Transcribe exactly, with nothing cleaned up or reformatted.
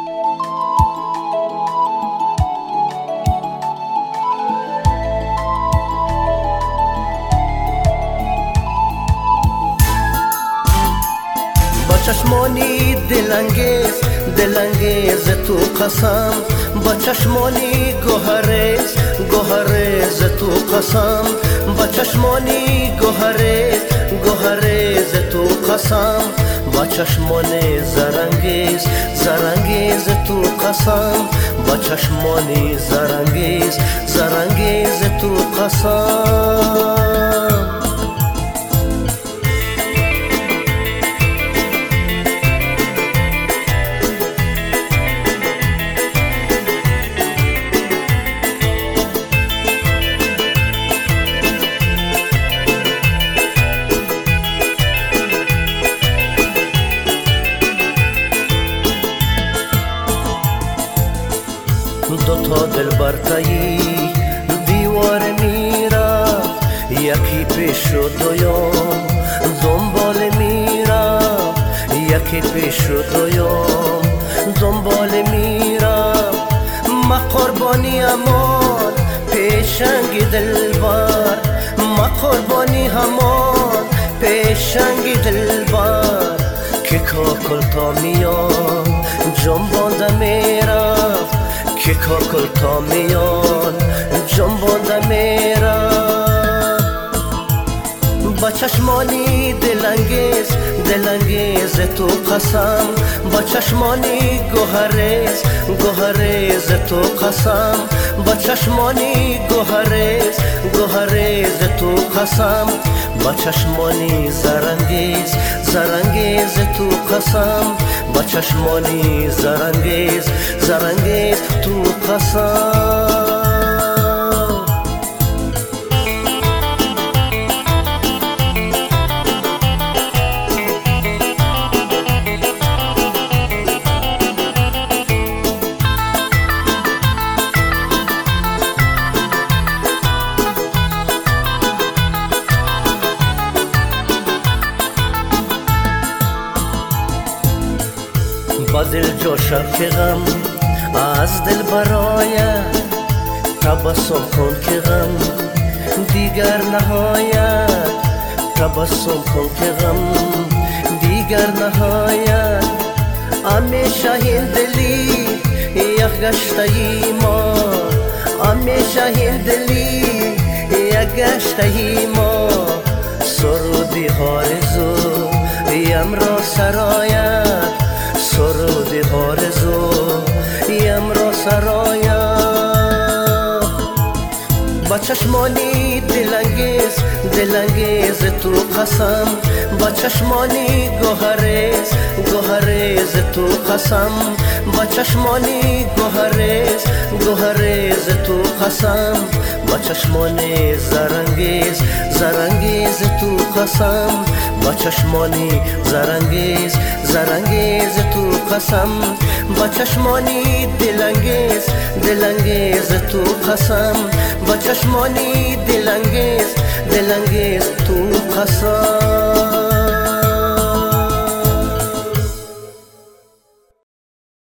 چشمانی دلانگیز دلانگیز تو قسم، با چشمانی گوهرز گوهرز تو قسم، با چشمانی گوهرز گوهرز تو قسم، با چشمانی زرانگیز زرانگیز تو قسم، با چشمانی زرانگیز زرانگیز تو قسم. دو تا دل برتایی دیوار میرا، یکی پیش و دویم دنبال میرا، یکی پیش و دویم دنبال میرا. ما قربانی همان پیشنگ دلبر، ما قربانی همان پیشنگ دلبر، که کاکل تا میان جنبانده میرفت، که کاکل تا میان جنبانده میرفت. با چشمانی دلانگیز دلانگیز تو قسم، با چشمانی گوهرز گوهرز تو قسم، با چشمانی گوهرز گوهرز تو قسم، با چشمانی زرانگیز زرانگیز تو قسم، با چشمانی زرانگیز زرانگیز تو قسم. با دل جوشم که غم از دل برآید، تبسم کن که غم دیگر نهاید، تبسم کن که غم دیگر نهاید. همیشه این دلی یک گشته ای ما، همیشه این دلی یک گشته ای ما. سرودی آرزو امرا سرآید، سرودی آرزو امرا سرآید. با چشمانی دلانگیز دلانگیز تو قسم، با چشمانی گوهرز گوهرز تو قسم، با چشمانی گوهرز گوهرز تو قسم، با چشمانی زرانگیز زرانگیز تو قسم، با چشمانی زرانگیز زرانگیز تو قسم، با چشمانی دلانگیز دلانگیز تو قسم، با چشمانی دلانگیز دلانگیز تو قسم.